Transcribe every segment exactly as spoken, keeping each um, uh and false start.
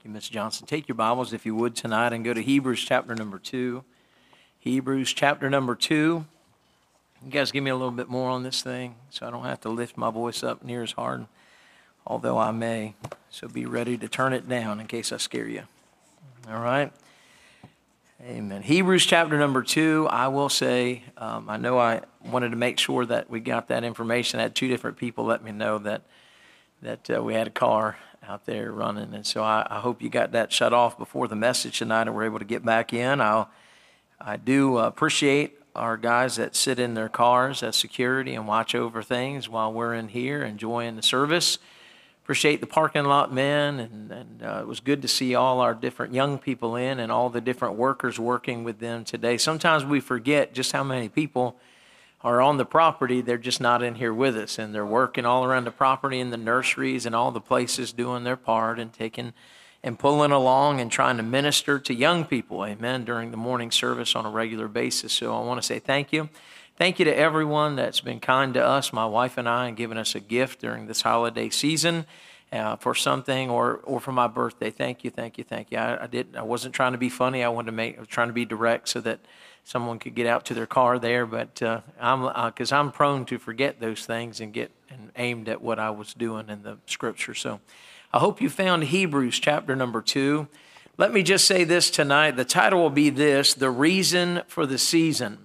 Thank you, Miz Johnson. Take your Bibles, if you would, tonight and go to Hebrews chapter number two. Hebrews chapter number two. You guys give me a little bit more on this thing so I don't have to lift my voice up near as hard, although I may. So be ready to turn it down in case I scare you. All right? Amen. Hebrews chapter number two, I will say, um, I know I wanted to make sure that we got that information. I had two different people let me know that, that uh, we had a car out there running. And so I, I hope you got that shut off before the message tonight and we're able to get back in. I'll, I do appreciate our guys that sit in their cars at security and watch over things while we're in here enjoying the service. Appreciate the parking lot men, and, and uh, it was good to see all our different young people in and all the different workers working with them today. Sometimes we forget just how many people are on the property. They're just not in here with us, and they're working all around the property in the nurseries and all the places doing their part and taking and pulling along and trying to minister to young people, amen, during the morning service on a regular basis. So I want to say thank you. Thank you to everyone that's been kind to us, my wife and I, and given us a gift during this holiday season uh, for something or or for my birthday. Thank you, thank you, thank you. I, I didn't. I wasn't trying to be funny. I wanted to make. I was trying to be direct so that someone could get out to their car there. But uh, I'm because uh, I'm prone to forget those things and get and aimed at what I was doing in the Scripture. So I hope you found Hebrews chapter number two. Let me just say this tonight. The title will be this: The Reason for the Season.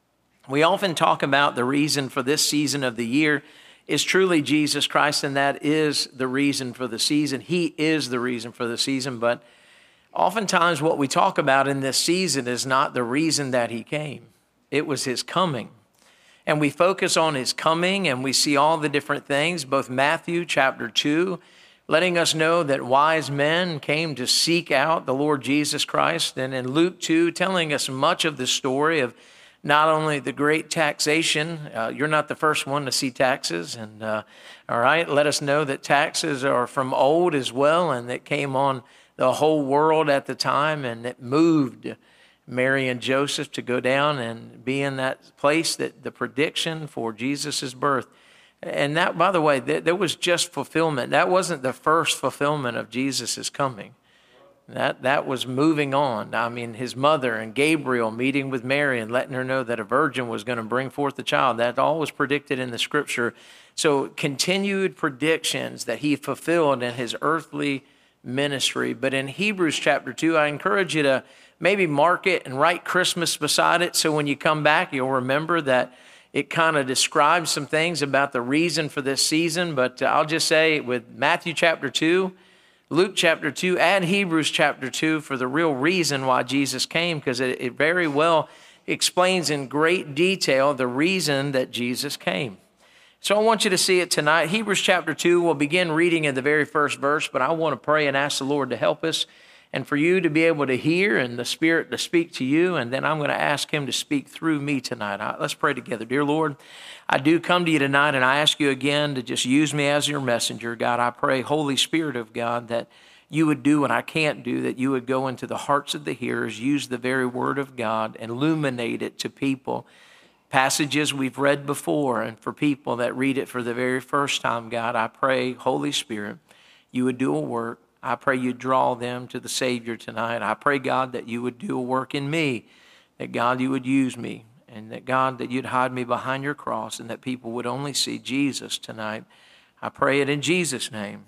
We often talk about the reason for this season of the year is truly Jesus Christ, and that is the reason for the season. He is the reason for the season, but oftentimes what we talk about in this season is not the reason that he came. It was his coming. And we focus on his coming, and we see all the different things, both Matthew chapter two, letting us know that wise men came to seek out the Lord Jesus Christ, and in Luke two, telling us much of the story of not only the great taxation, uh, you're not the first one to see taxes, and uh, all right, let us know that taxes are from old as well, and that came on the whole world at the time, and it moved Mary and Joseph to go down and be in that place, that the prediction for Jesus' birth. And that, by the way, th- there was just fulfillment. That wasn't the first fulfillment of Jesus' coming. That that was moving on. I mean, his mother and Gabriel meeting with Mary and letting her know that a virgin was going to bring forth a child. That all was predicted in the Scripture. So continued predictions that he fulfilled in his earthly ministry. But in Hebrews chapter two, I encourage you to maybe mark it and write Christmas beside it, so when you come back, you'll remember that it kind of describes some things about the reason for this season. But I'll just say with Matthew chapter two, Luke chapter two, and Hebrews chapter two for the real reason why Jesus came, because it, it very well explains in great detail the reason that Jesus came. So I want you to see it tonight. Hebrews chapter two, we'll begin reading in the very first verse, but I want to pray and ask the Lord to help us and for you to be able to hear and the Spirit to speak to you, and then I'm going to ask him to speak through me tonight. Let's pray together. Dear Lord, I do come to you tonight, and I ask you again to just use me as your messenger. God, I pray, Holy Spirit of God, that you would do what I can't do, that you would go into the hearts of the hearers, use the very word of God, and illuminate it to people. Passages we've read before, and for people that read it for the very first time, God, I pray, Holy Spirit, you would do a work. I pray you draw them to the Savior tonight. I pray, God, that you would do a work in me, that, God, you would use me, and that, God, that you'd hide me behind your cross, and that people would only see Jesus tonight. I pray it in Jesus' name.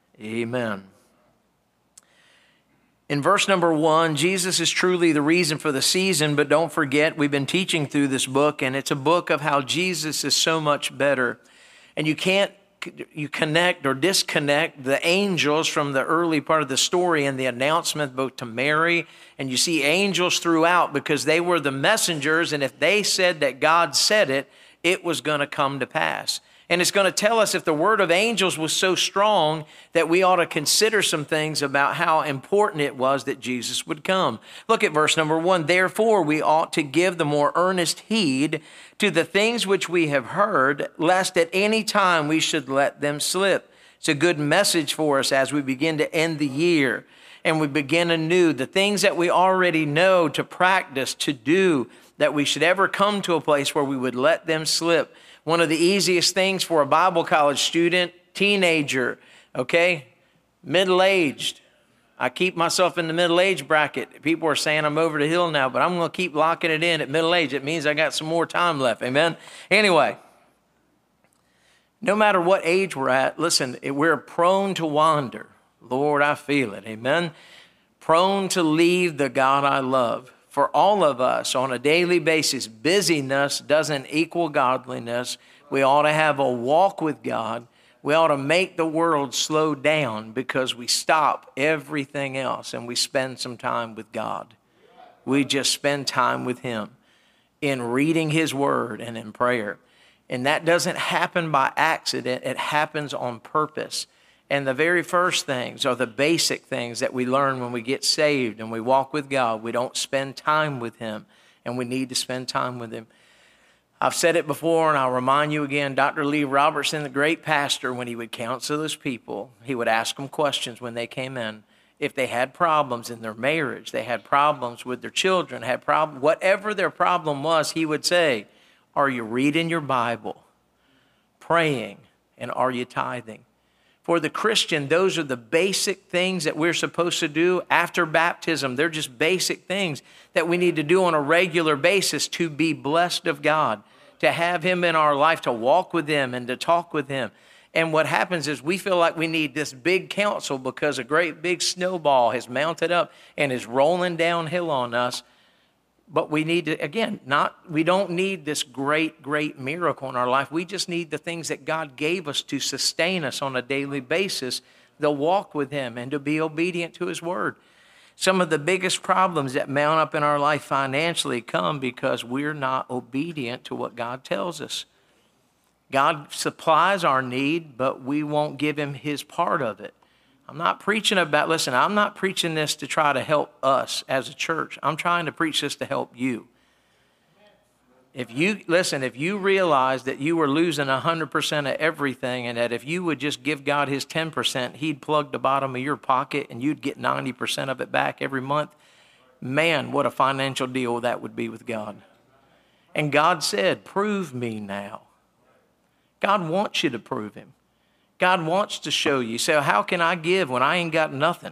Amen. In verse number one, Jesus is truly the reason for the season, but don't forget, we've been teaching through this book, and it's a book of how Jesus is so much better. And you can't you connect or disconnect the angels from the early part of the story and the announcement both to Mary, and you see angels throughout because they were the messengers, and if they said that God said it, it was going to come to pass. And it's going to tell us if the word of angels was so strong that we ought to consider some things about how important it was that Jesus would come. Look at verse number one. Therefore, we ought to give the more earnest heed to the things which we have heard, lest at any time we should let them slip. It's a good message for us as we begin to end the year and we begin anew. The things that we already know to practice, to do, that we should ever come to a place where we would let them slip. One of the easiest things for a Bible college student, teenager, okay, middle-aged, I keep myself in the middle age bracket. People are saying I'm over the hill now, but I'm going to keep locking it in at middle age. It means I got some more time left. Amen. Anyway, no matter what age we're at, listen, we're prone to wander. Lord, I feel it. Amen. Prone to leave the God I love. For all of us on a daily basis, busyness doesn't equal godliness. We ought to have a walk with God. We ought to make the world slow down because we stop everything else and we spend some time with God. We just spend time with Him in reading His Word and in prayer. And that doesn't happen by accident. It happens on purpose. And the very first things are the basic things that we learn when we get saved and we walk with God. We don't spend time with Him, and we need to spend time with Him. I've said it before, and I'll remind you again, Doctor Lee Robertson, the great pastor, when he would counsel his people, he would ask them questions when they came in. If they had problems in their marriage, they had problems with their children, had problems, whatever their problem was, he would say, are you reading your Bible, praying, and are you tithing? For the Christian, those are the basic things that we're supposed to do after baptism. They're just basic things that we need to do on a regular basis to be blessed of God, to have Him in our life, to walk with Him and to talk with Him. And what happens is we feel like we need this big counsel because a great big snowball has mounted up and is rolling downhill on us. But we need to, again, not, we don't need this great, great miracle in our life. We just need the things that God gave us to sustain us on a daily basis, to walk with Him and to be obedient to His Word. Some of the biggest problems that mount up in our life financially come because we're not obedient to what God tells us. God supplies our need, but we won't give Him His part of it. I'm not preaching about, listen, I'm not preaching this to try to help us as a church. I'm trying to preach this to help you. If you, listen, if you realize that you were losing one hundred percent of everything and that if you would just give God His ten percent, He'd plug the bottom of your pocket and you'd get ninety percent of it back every month, man, what a financial deal that would be with God. And God said, prove me now. God wants you to prove Him. God wants to show you. So how can I give when I ain't got nothing?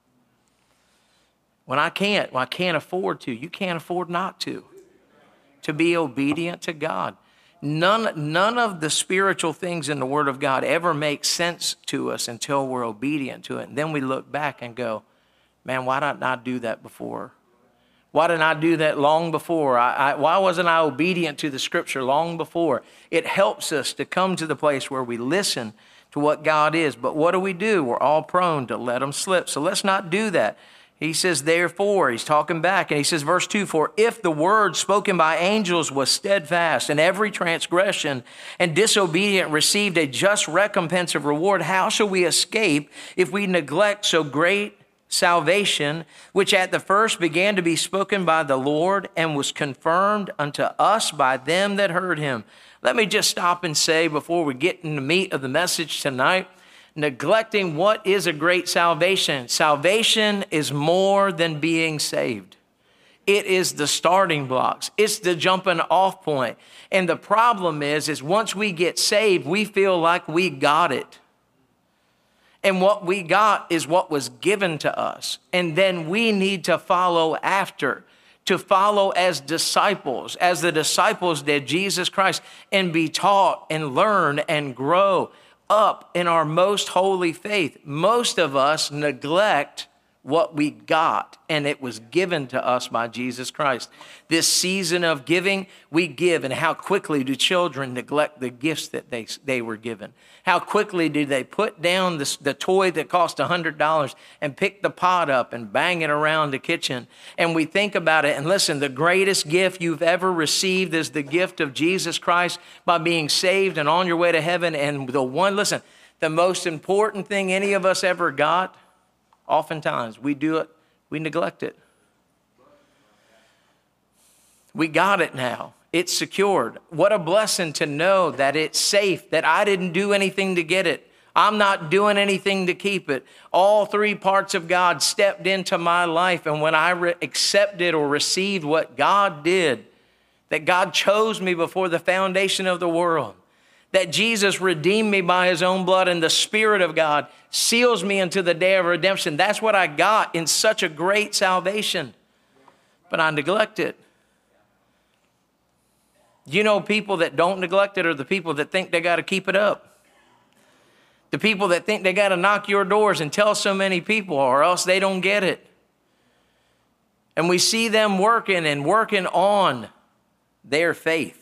When I can't, well, I can't afford to. You can't afford not to. To be obedient to God. None, none of the spiritual things in the Word of God ever make sense to us until we're obedient to it. And then we look back and go, man, why didn't I do that before? Why didn't I do that long before? I, I, why wasn't I obedient to the Scripture long before? It helps us to come to the place where we listen to what God is. But what do we do? We're all prone to let them slip. So let's not do that. He says, therefore, he's talking back, and he says, verse two, for if the word spoken by angels was steadfast, and every transgression and disobedient received a just recompense of reward, how shall we escape if we neglect so great salvation, which at the first began to be spoken by the Lord and was confirmed unto us by them that heard Him? Let me just stop and say before we get in the meat of the message tonight, neglecting what is a great salvation. Salvation is more than being saved. It is the starting blocks. It's the jumping off point. And the problem is, is once we get saved, we feel like we got it. And what we got is what was given to us. And then we need to follow after. To follow as disciples, as the disciples did Jesus Christ, and be taught and learn and grow up in our most holy faith. Most of us neglect what we got, and it was given to us by Jesus Christ. This season of giving, we give, and how quickly do children neglect the gifts that they, they were given? How quickly do they put down this, the toy that cost one hundred dollars and pick the pot up and bang it around the kitchen? And we think about it, and listen, the greatest gift you've ever received is the gift of Jesus Christ by being saved and on your way to heaven. And the one, listen, the most important thing any of us ever got, oftentimes we do it, we neglect it. We got it now. It's secured. What a blessing to know that it's safe, that I didn't do anything to get it. I'm not doing anything to keep it. All three parts of God stepped into my life. And when I re- accepted or received what God did, that God chose me before the foundation of the world, that Jesus redeemed me by his own blood, and the Spirit of God seals me into the day of redemption. That's what I got in such a great salvation. But I neglect it. You know, people that don't neglect it are the people that think they got to keep it up. The people that think they got to knock your doors and tell so many people, or else they don't get it. And we see them working and working on their faith.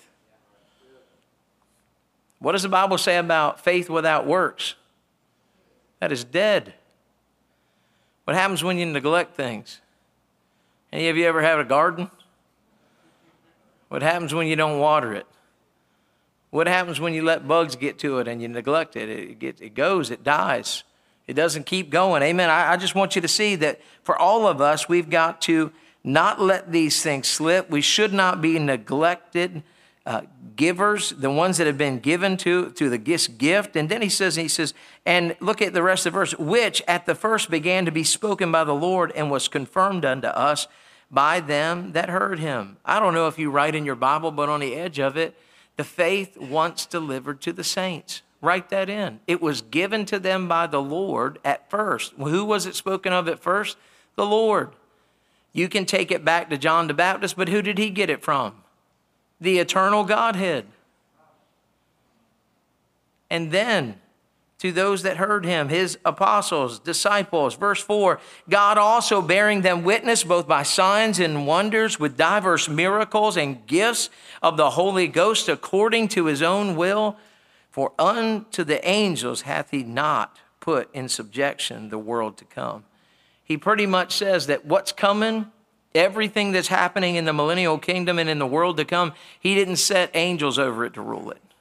What does the Bible say about faith without works? That is dead. What happens when you neglect things? Any of you ever had a garden? What happens when you don't water it? What happens when you let bugs get to it and you neglect it? It, gets, it goes, it dies. It doesn't keep going. Amen. I, I just want you to see that for all of us, we've got to not let these things slip. We should not be neglected uh, givers, the ones that have been given to, to the gift. And then he says, he says, and look at the rest of the verse, which at the first began to be spoken by the Lord and was confirmed unto us by them that heard him. I don't know if you write in your Bible, but on the edge of it, the faith once delivered to the saints. Write that in. It was given to them by the Lord at first. Who was it spoken of at first? The Lord. You can take it back to John the Baptist, but who did he get it from? The eternal Godhead. And then to those that heard him, his apostles, disciples. Verse four, God also bearing them witness both by signs and wonders with diverse miracles and gifts of the Holy Ghost according to his own will. For unto the angels hath he not put in subjection the world to come. He pretty much says that what's coming, everything that's happening in the millennial kingdom and in the world to come, he didn't set angels over it to rule it.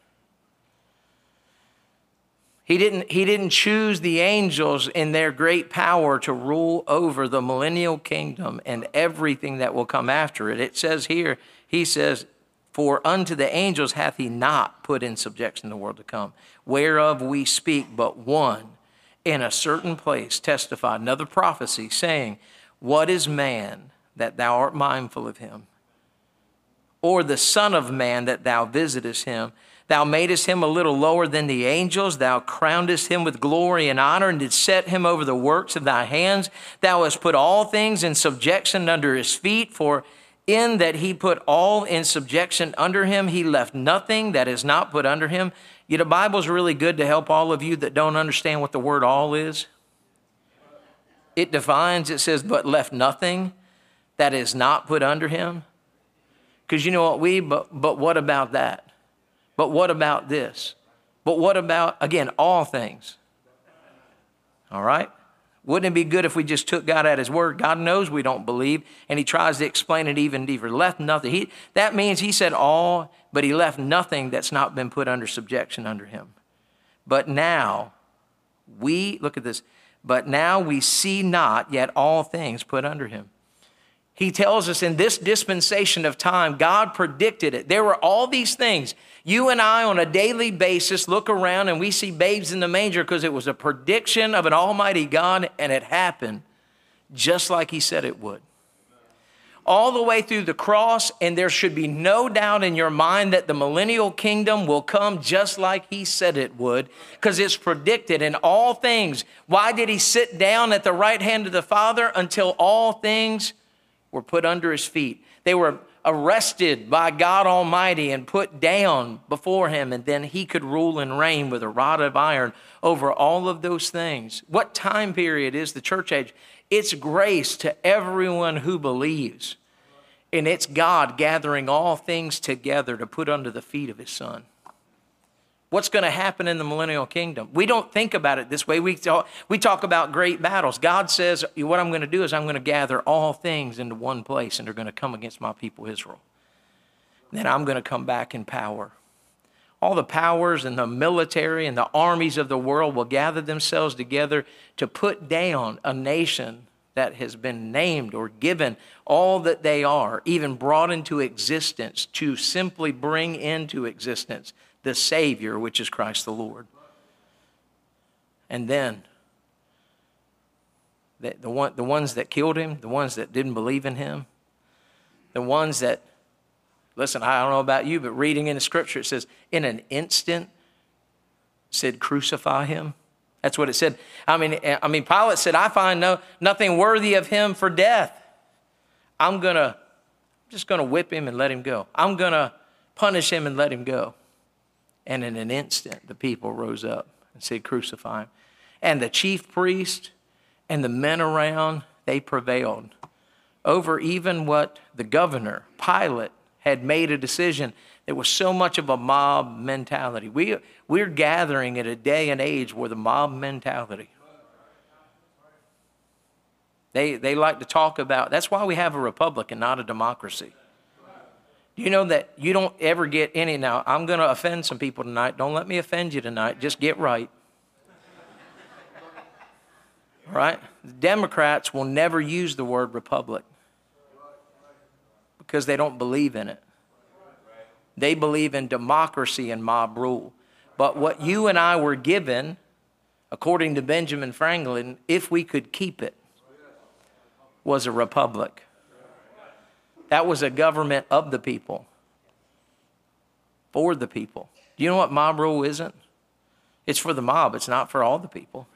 He didn't, he didn't choose the angels in their great power to rule over the millennial kingdom and everything that will come after it. It says here, he says, for unto the angels hath he not put in subjection the world to come, whereof we speak but one in a certain place testified, another prophecy, saying, what is man that thou art mindful of him? Or the son of man that thou visitest him? Thou madest him a little lower than the angels. Thou crownedest him with glory and honor, and didst set him over the works of thy hands. Thou hast put all things in subjection under his feet. For in that he put all in subjection under him, he left nothing that is not put under him. Yet the Bible's really good to help all of you that don't understand what the word all is. It defines, it says, but left nothing that is not put under him. Because you know what we, but, but what about that? But what about this? But what about, again, all things? All right? Wouldn't it be good if we just took God at his word? God knows we don't believe, and he tries to explain it even deeper. Left nothing. He, that means he said all, but he left nothing that's not been put under subjection under him. But now we, look at this, but now we see not yet all things put under him. He tells us in this dispensation of time, God predicted it. There were all these things. You and I on a daily basis look around and we see babes in the manger because it was a prediction of an almighty God, and it happened just like he said it would. All the way through the cross, and there should be no doubt in your mind that the millennial kingdom will come just like he said it would, because it's predicted in all things. Why did he sit down at the right hand of the Father? Until all things were put under his feet. They were arrested by God Almighty and put down before him, and then he could rule and reign with a rod of iron over all of those things. What time period is the church age? It's grace to everyone who believes, and it's God gathering all things together to put under the feet of his son. What's going to happen in the millennial kingdom? We don't think about it this way. We talk, we talk about great battles. God says, what I'm going to do is I'm going to gather all things into one place, and they're going to come against my people Israel. Then I'm going to come back in power. All the powers and the military and the armies of the world will gather themselves together to put down a nation that has been named or given all that they are, even brought into existence, to simply bring into existence the Savior, which is Christ the Lord. And then the, the, one, the ones that killed him, the ones that didn't believe in him, the ones that, listen, I don't know about you, but reading in the scripture, it says, in an instant, said, crucify him. That's what it said. I mean, I mean, Pilate said, I find no nothing worthy of him for death. I'm gonna, just gonna whip him and let him go. I'm gonna punish him and let him go. And in an instant, the people rose up and said, crucify him. And the chief priest and the men around, they prevailed over even what the governor, Pilate, had made a decision. There was so much of a mob mentality. We, we're gathering at a day and age where the mob mentality. They, they like to talk about, that's why we have a republic and not a democracy. Do you know that you don't ever get any, now I'm going to offend some people tonight. Don't let me offend you tonight. Just get right. Right? The Democrats will never use the word republic because they don't believe in it. They believe in democracy and mob rule. But what you and I were given, according to Benjamin Franklin, if we could keep it, was a republic. That was a government of the people, for the people. Do you know what mob rule isn't? It's for the mob. It's not for all the people.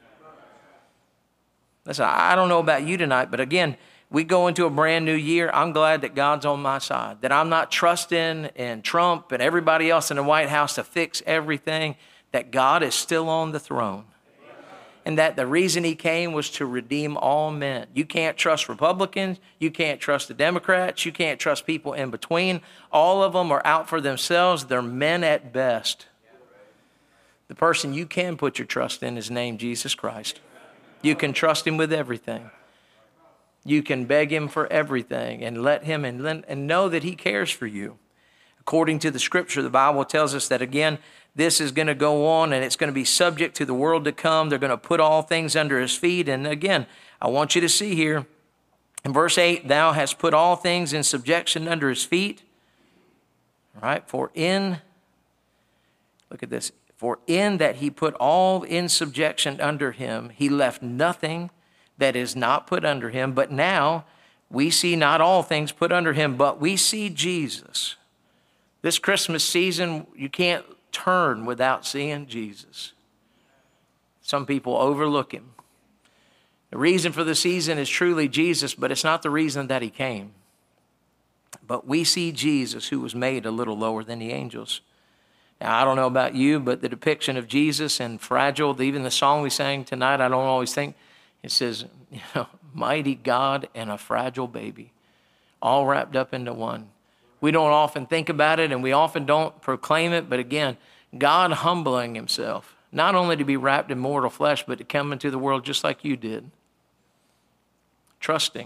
Listen, I don't know about you tonight, but again, we go into a brand new year. I'm glad that God's on my side, that I'm not trusting in Trump and everybody else in the White House to fix everything, that God is still on the throne. And that the reason he came was to redeem all men. You can't trust Republicans. You can't trust the Democrats. You can't trust people in between. All of them are out for themselves. They're men at best. The person you can put your trust in is named Jesus Christ. You can trust him with everything. You can beg him for everything and let him and, and know that he cares for you. According to the scripture, the Bible tells us that, again, this is going to go on and it's going to be subject to the world to come. They're going to put all things under his feet. And again, I want you to see here in verse eight, thou hast put all things in subjection under his feet. All right, for in, look at this, for in that he put all in subjection under him, he left nothing that is not put under him. But now we see not all things put under him, but we see Jesus. This Christmas season, you can't turn without seeing Jesus. Some people overlook him. The reason for the season is truly Jesus, but it's not the reason that he came. But we see Jesus, who was made a little lower than the angels. Now, I don't know about you, but the depiction of Jesus and fragile, even the song we sang tonight, I don't always think, it says, you know, mighty God and a fragile baby, all wrapped up into one. We don't often think about it and we often don't proclaim it, but again, God humbling himself, not only to be wrapped in mortal flesh, but to come into the world just like you did. Trusting.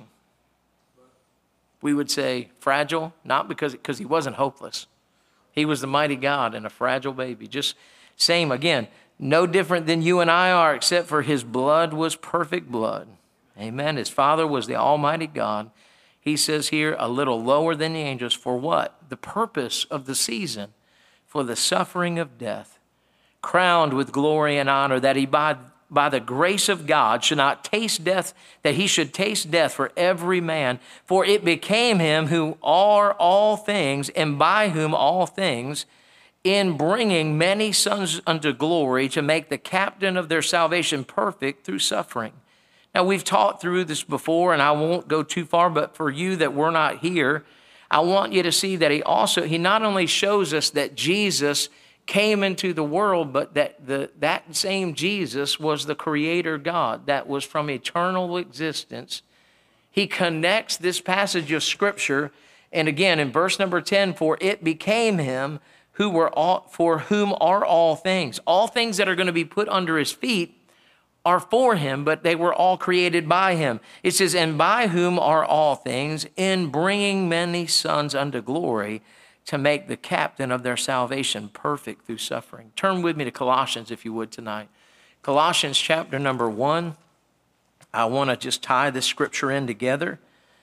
We would say fragile, not because, because he wasn't hopeless. He was the mighty God and a fragile baby. Just same again, no different than you and I are, except for his blood was perfect blood. Amen. His Father was the Almighty God. He says here, a little lower than the angels. For what? The purpose of the season. For the suffering of death. Crowned with glory and honor, that he by, by the grace of God should not taste death, that he should taste death for every man. For it became him who are all things, and by whom all things, in bringing many sons unto glory, to make the captain of their salvation perfect through suffering. Now, we've taught through this before, and I won't go too far, but for you that were not here, I want you to see that he also, he not only shows us that Jesus came into the world, but that the, that same Jesus was the creator God that was from eternal existence. He connects this passage of Scripture, and again, in verse number ten, for it became him who were all, for whom are all things. All things that are going to be put under his feet are for him, but they were all created by him. It says, and by whom are all things, in bringing many sons unto glory, to make the captain of their salvation perfect through suffering. Turn with me to Colossians, if you would, tonight. Colossians chapter number one. I want to just tie this scripture in together.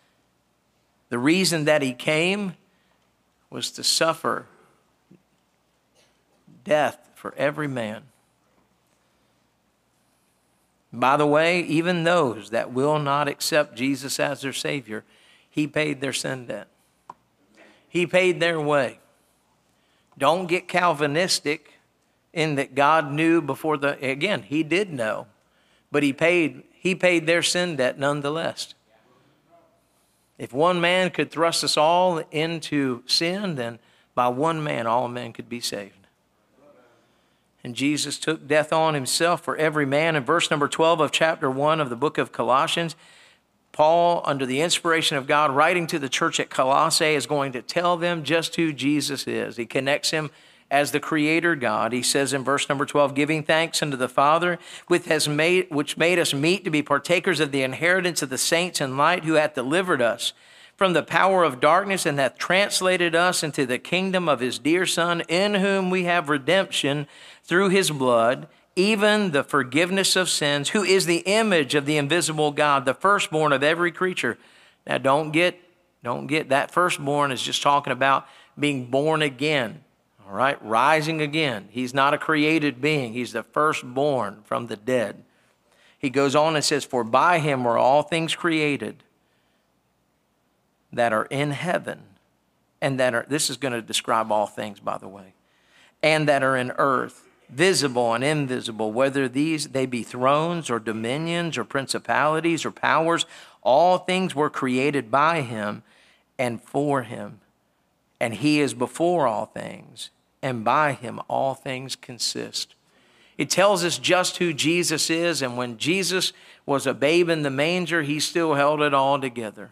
The reason that he came was to suffer death for every man. By the way, even those that will not accept Jesus as their Savior, he paid their sin debt. He paid their way. Don't get Calvinistic in that God knew before the, again, he did know, but he paid, he paid their sin debt nonetheless. If one man could thrust us all into sin, then by one man, all men could be saved. And Jesus took death on himself for every man. In verse number twelve of chapter one of the book of Colossians, Paul, under the inspiration of God, writing to the church at Colossae, is going to tell them just who Jesus is. He connects him as the Creator God. He says in verse number twelve, giving thanks unto the Father, which has made, which made us meet to be partakers of the inheritance of the saints in light, who hath delivered us from the power of darkness and hath translated us into the kingdom of his dear Son, in whom we have redemption through his blood, even the forgiveness of sins, who is the image of the invisible God, the firstborn of every creature. Now don't get, don't get that firstborn is just talking about being born again, all right, rising again. He's not a created being. He's the firstborn from the dead. He goes on and says, for by him were all things created that are in heaven and that are, this is going to describe all things, by the way, and that are in earth, visible and invisible, whether these they be thrones or dominions or principalities or powers, all things were created by him and for him. And he is before all things, and by him all things consist. It tells us just who Jesus is, and when Jesus was a babe in the manger, he still held it all together.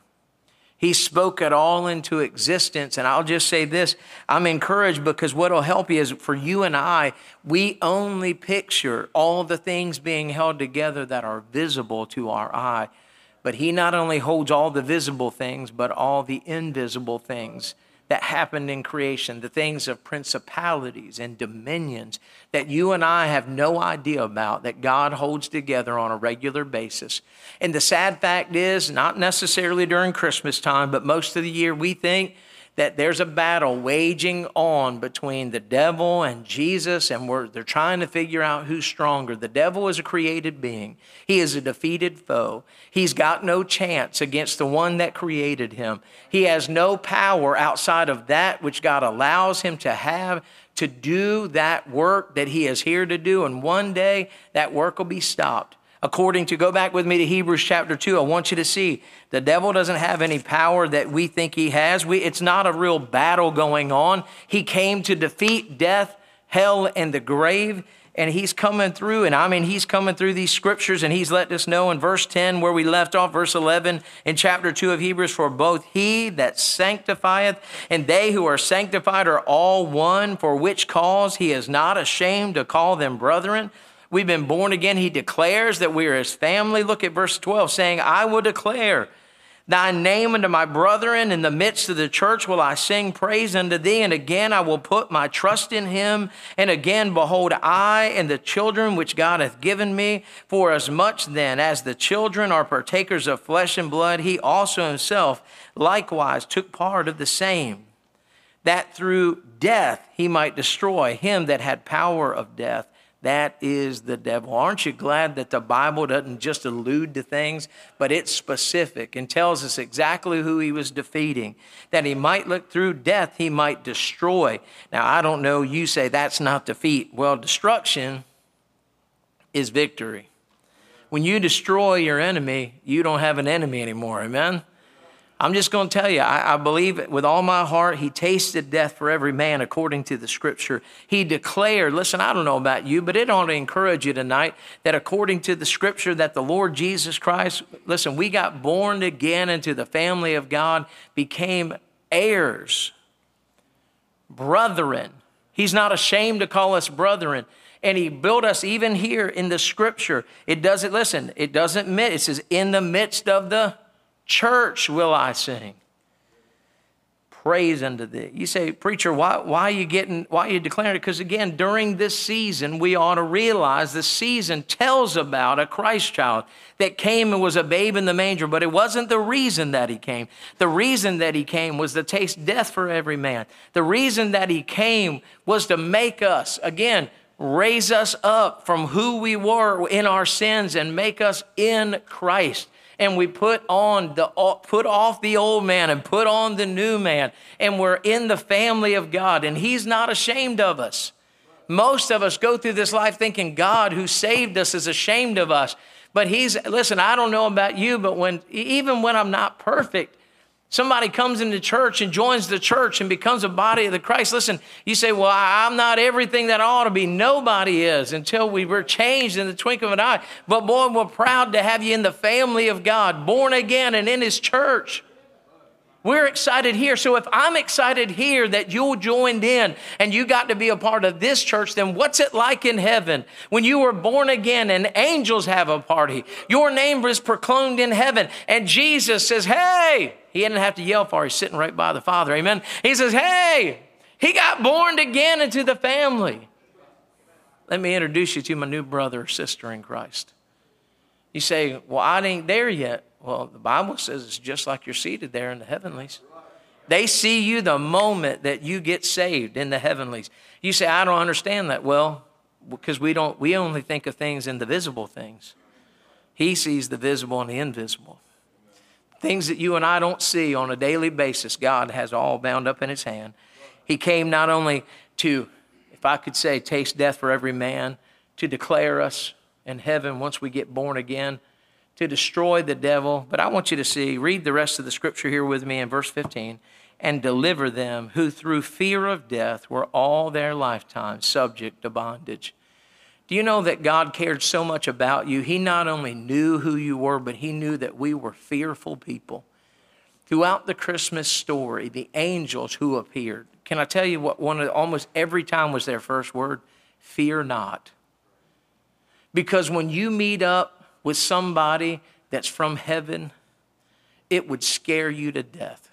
He spoke it all into existence. And I'll just say this, I'm encouraged because what will help you is for you and I, we only picture all the things being held together that are visible to our eye. But he not only holds all the visible things, but all the invisible things that happened in creation, the things of principalities and dominions that you and I have no idea about, that God holds together on a regular basis. And the sad fact is, not necessarily during Christmas time, but most of the year, we think that there's a battle waging on between the devil and Jesus, and we're, they're trying to figure out who's stronger. The devil is a created being. He is a defeated foe. He's got no chance against the one that created him. He has no power outside of that which God allows him to have to do that work that he is here to do, and one day that work will be stopped. According to, go back with me to Hebrews chapter two, I want you to see the devil doesn't have any power that we think he has. We, it's not a real battle going on. He came to defeat death, hell, and the grave, and he's coming through. And I mean, he's coming through these scriptures, and he's let us know in verse ten where we left off, verse eleven in chapter two of Hebrews, for both he that sanctifieth and they who are sanctified are all one, for which cause he is not ashamed to call them brethren. We've been born again. He declares that we are his family. Look at verse twelve, saying, I will declare thy name unto my brethren. In the midst of the church will I sing praise unto thee. And again I will put my trust in him. And again, behold, I and the children which God hath given me. For as much then as the children are partakers of flesh and blood, he also himself likewise took part of the same, that through death he might destroy him that had power of death. That is the devil. Aren't you glad that the Bible doesn't just allude to things, but it's specific and tells us exactly who he was defeating, that he might look through death, he might destroy. Now, I don't know, you say that's not defeat. Well, destruction is victory. When you destroy your enemy, you don't have an enemy anymore. Amen? I'm just going to tell you, I, I believe with all my heart, he tasted death for every man according to the scripture. He declared, listen, I don't know about you, but it ought to encourage you tonight that according to the scripture that the Lord Jesus Christ, listen, we got born again into the family of God, became heirs, brethren. He's not ashamed to call us brethren. And he built us even here in the scripture. It doesn't, listen, it doesn't admit, it says in the midst of the church will I sing praise unto thee. You say, preacher, why, why are you getting, why are you declaring it? Because again, during this season, we ought to realize the season tells about a Christ child that came and was a babe in the manger, but it wasn't the reason that he came. The reason that he came was to taste death for every man. The reason that he came was to make us, again, raise us up from who we were in our sins and make us in Christ. And we put on the put off the old man and put on the new man. And we're in the family of God. And he's not ashamed of us. Most of us go through this life thinking God who saved us is ashamed of us. But he's, listen, I don't know about you, but when even when I'm not perfect, somebody comes into church and joins the church and becomes a body of the Christ. Listen, you say, well, I'm not everything that I ought to be. Nobody is until we were changed in the twinkling of an eye. But boy, we're proud to have you in the family of God, born again and in his church. We're excited here. So if I'm excited here that you joined in and you got to be a part of this church, then what's it like in heaven when you were born again and angels have a party? Your name was proclaimed in heaven and Jesus says, hey, he didn't have to yell for, he's sitting right by the Father. Amen. He says, hey, he got born again into the family. Let me introduce you to my new brother or sister in Christ. You say, well, I ain't there yet. Well, the Bible says it's just like you're seated there in the heavenlies. They see you the moment that you get saved in the heavenlies. You say, I don't understand that. Well, because we don't, we only think of things in the visible things. He sees the visible and the invisible. Things that you and I don't see on a daily basis, God has all bound up in his hand. He came not only to, if I could say, taste death for every man, to declare us in heaven once we get born again, to destroy the devil. But I want you to see, read the rest of the scripture here with me in verse fifteen. And deliver them who through fear of death were all their lifetime subject to bondage. Do you know that God cared so much about you? He not only knew who you were, but he knew that we were fearful people. Throughout the Christmas story, the angels who appeared, can I tell you what one of almost every time was their first word? Fear not. Because when you meet up with somebody that's from heaven, it would scare you to death.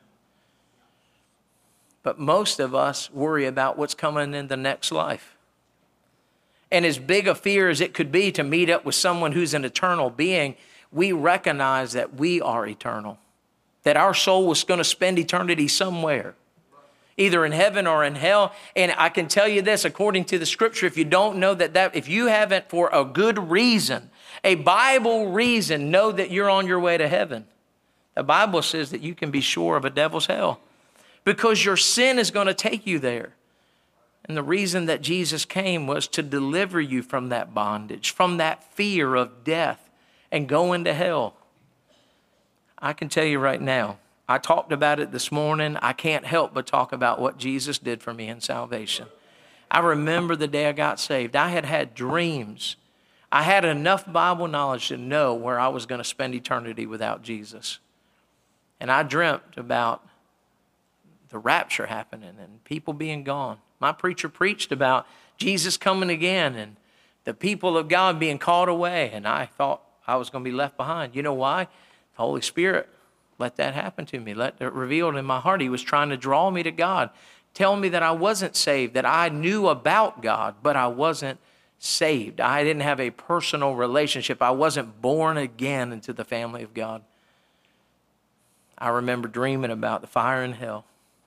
But most of us worry about what's coming in the next life. And as big a fear as it could be to meet up with someone who's an eternal being, we recognize that we are eternal, that our soul was going to spend eternity somewhere, either in heaven or in hell. And I can tell you this, according to the scripture, if you don't know that, that if you haven't for a good reason, a Bible reason, know that you're on your way to heaven. The Bible says that you can be sure of a devil's hell because your sin is going to take you there. And the reason that Jesus came was to deliver you from that bondage, from that fear of death and going to hell. I can tell you right now, I talked about it this morning. I can't help but talk about what Jesus did for me in salvation. I remember the day I got saved. I had had dreams. I had enough Bible knowledge to know where I was going to spend eternity without Jesus. And I dreamt about the rapture happening and people being gone. My preacher preached about Jesus coming again and the people of God being called away. And I thought I was going to be left behind. You know why? The Holy Spirit let that happen to me. Let it revealed in my heart. He was trying to draw me to God, tell me that I wasn't saved, that I knew about God, but I wasn't saved. I didn't have a personal relationship. I wasn't born again into the family of God. I remember dreaming about the fire in hell.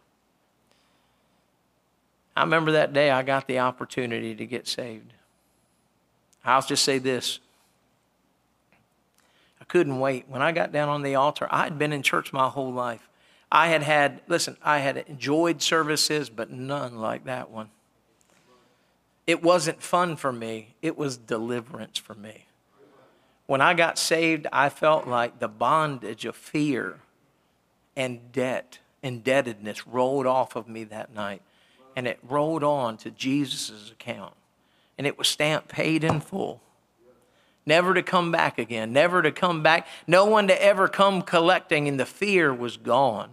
I remember that day I got the opportunity to get saved. I'll just say this. I couldn't wait. When I got down on the altar, I had been in church my whole life. I had had, listen, I had enjoyed services, but none like that one. It wasn't fun for me. It was deliverance for me. When I got saved, I felt like the bondage of fear and debt, indebtedness rolled off of me that night. And it rolled on to Jesus' account. And it was stamped paid in full. Never to come back again. Never to come back. No one to ever come collecting. And the fear was gone.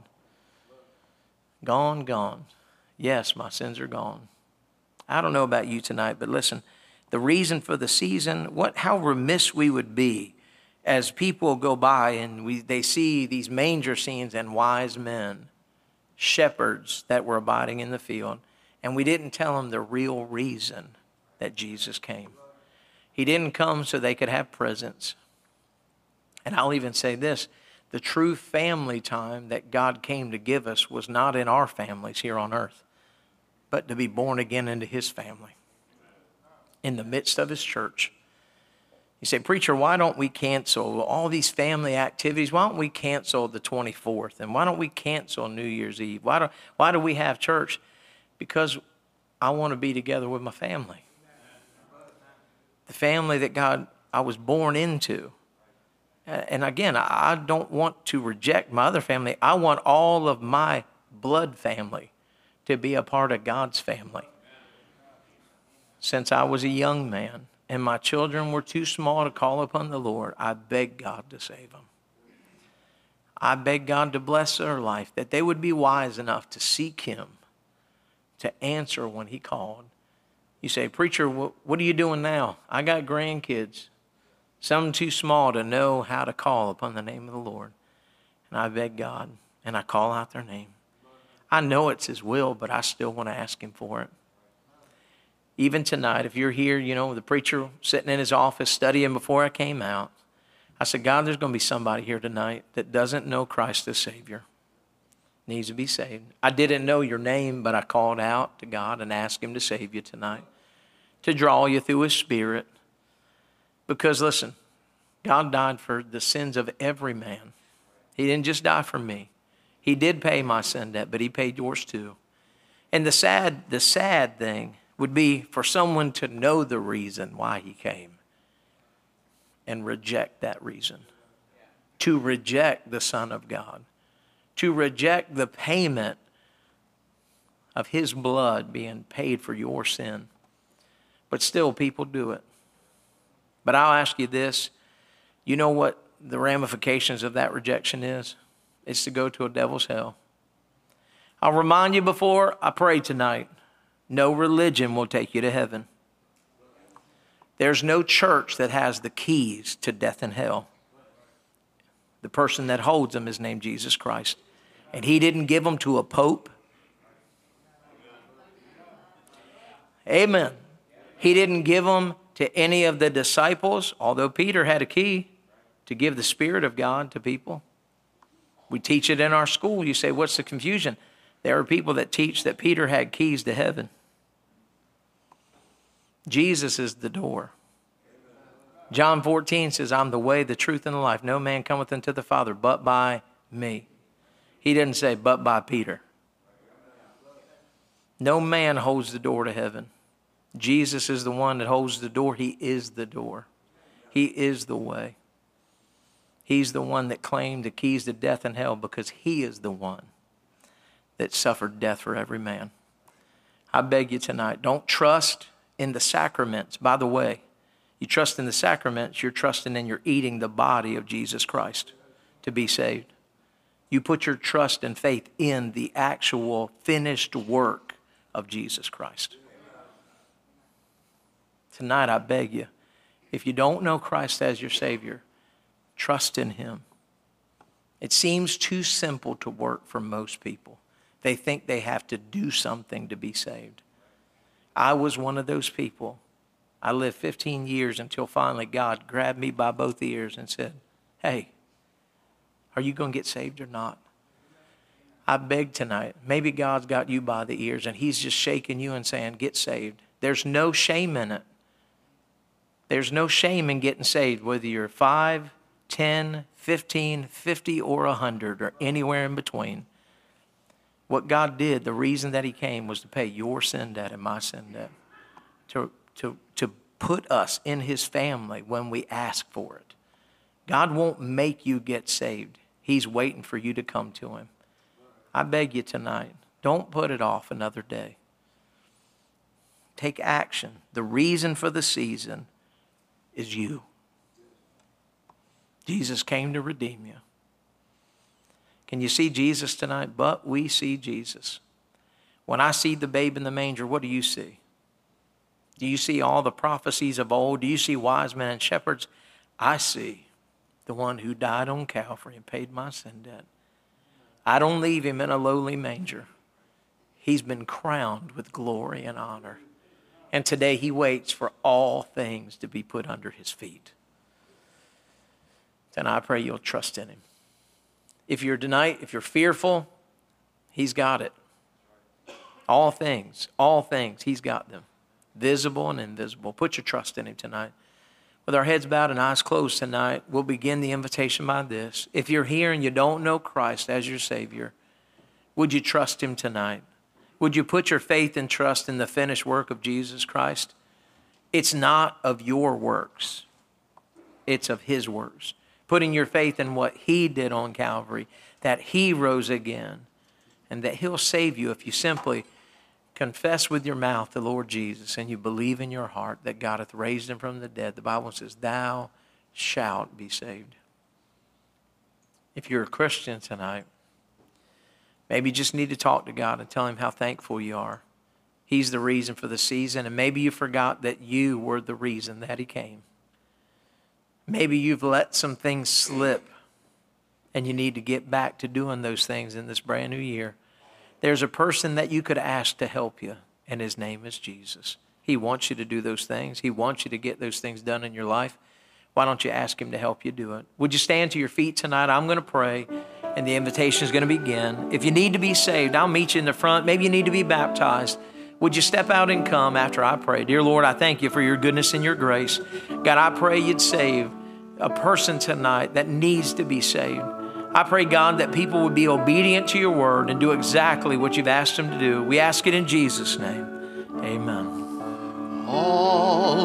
Gone, gone. Yes, my sins are gone. I don't know about you tonight, but listen. The reason for the season, what, how remiss we would be as people go by and we, they see these manger scenes and wise men, shepherds that were abiding in the field. And we didn't tell them the real reason that Jesus came. He didn't come so they could have presents. And I'll even say this, the true family time that God came to give us was not in our families here on earth, but to be born again into his family, in the midst of his church. You say, preacher, why don't we cancel all these family activities? Why don't we cancel the twenty-fourth? And why don't we cancel New Year's Eve? Why do, why do we have church? Because I want to be together with my family. The family that God, I was born into. And again, I don't want to reject my other family. I want all of my blood family to be a part of God's family. Since I was a young man and my children were too small to call upon the Lord, I begged God to save them. I begged God to bless their life, that they would be wise enough to seek Him, to answer when He called. You say, preacher, what, what are you doing now? I got grandkids. Some too small to know how to call upon the name of the Lord. And I beg God, and I call out their name. I know it's His will, but I still want to ask Him for it. Even tonight, if you're here, you know, the preacher sitting in his office studying before I came out, I said, God, there's going to be somebody here tonight that doesn't know Christ as Savior. Needs to be saved. I didn't know your name, but I called out to God and asked Him to save you tonight, to draw you through His Spirit. Because listen, God died for the sins of every man. He didn't just die for me. He did pay my sin debt, but He paid yours too. And the sad, the sad thing would be for someone to know the reason why He came and reject that reason. To reject the Son of God. To reject the payment of His blood being paid for your sin. But still people do it. But I'll ask you this. You know what the ramifications of that rejection is? It's to go to a devil's hell. I'll remind you before I pray tonight, no religion will take you to heaven. There's no church that has the keys to death and hell. The person that holds them is named Jesus Christ. And He didn't give them to a pope. Amen. He didn't give them to any of the disciples, although Peter had a key to give the Spirit of God to people. We teach it in our school. You say, what's the confusion? There are people that teach that Peter had keys to heaven. Jesus is the door. John fourteen says, I'm the way, the truth, and the life. No man cometh unto the Father but by me. He didn't say, but by Peter. No man holds the door to heaven. Jesus is the one that holds the door. He is the door. He is the way. He's the one that claimed the keys to death and hell because He is the one that suffered death for every man. I beg you tonight, don't trust in the sacraments. By the way, you trust in the sacraments, you're trusting in you're eating the body of Jesus Christ to be saved. You put your trust and faith in the actual finished work of Jesus Christ. Tonight, I beg you, if you don't know Christ as your Savior, trust in Him. It seems too simple to work for most people. They think they have to do something to be saved. I was one of those people. I lived fifteen years until finally God grabbed me by both ears and said, hey, are you going to get saved or not? I beg tonight, maybe God's got you by the ears and He's just shaking you and saying, get saved. There's no shame in it. There's no shame in getting saved, whether you're five, ten, fifteen, fifty, or one hundred, or anywhere in between. What God did, the reason that He came was to pay your sin debt and my sin debt. To, to, to put us in His family when we ask for it. God won't make you get saved. He's waiting for you to come to Him. I beg you tonight, don't put it off another day. Take action. The reason for the season is you. Jesus came to redeem you. Can you see Jesus tonight? But we see Jesus. When I see the babe in the manger, what do you see? Do you see all the prophecies of old? Do you see wise men and shepherds? I see the one who died on Calvary and paid my sin debt. I don't leave Him in a lowly manger. He's been crowned with glory and honor. And today He waits for all things to be put under His feet. And I pray you'll trust in Him. If you're tonight, if you're fearful, He's got it. All things, all things, He's got them. Visible and invisible. Put your trust in Him tonight. With our heads bowed and eyes closed tonight, we'll begin the invitation by this. If you're here and you don't know Christ as your Savior, would you trust Him tonight? Would you put your faith and trust in the finished work of Jesus Christ? It's not of your works. It's of his works. Putting your faith in what he did on Calvary, that he rose again, and that he'll save you if you simply confess with your mouth the Lord Jesus and you believe in your heart that God hath raised him from the dead. The Bible says, thou shalt be saved. If you're a Christian tonight, maybe you just need to talk to God and tell him how thankful you are. He's the reason for the season, and maybe you forgot that you were the reason that he came. Maybe you've let some things slip, and you need to get back to doing those things in this brand new year. There's a person that you could ask to help you, and his name is Jesus. He wants you to do those things. He wants you to get those things done in your life. Why don't you ask him to help you do it? Would you stand to your feet tonight? I'm going to pray, and the invitation is going to begin. If you need to be saved, I'll meet you in the front. Maybe you need to be baptized. Would you step out and come after I pray? Dear Lord, I thank you for your goodness and your grace. God, I pray you'd save a person tonight that needs to be saved. I pray, God, that people would be obedient to your word and do exactly what you've asked them to do. We ask it in Jesus' name. Amen.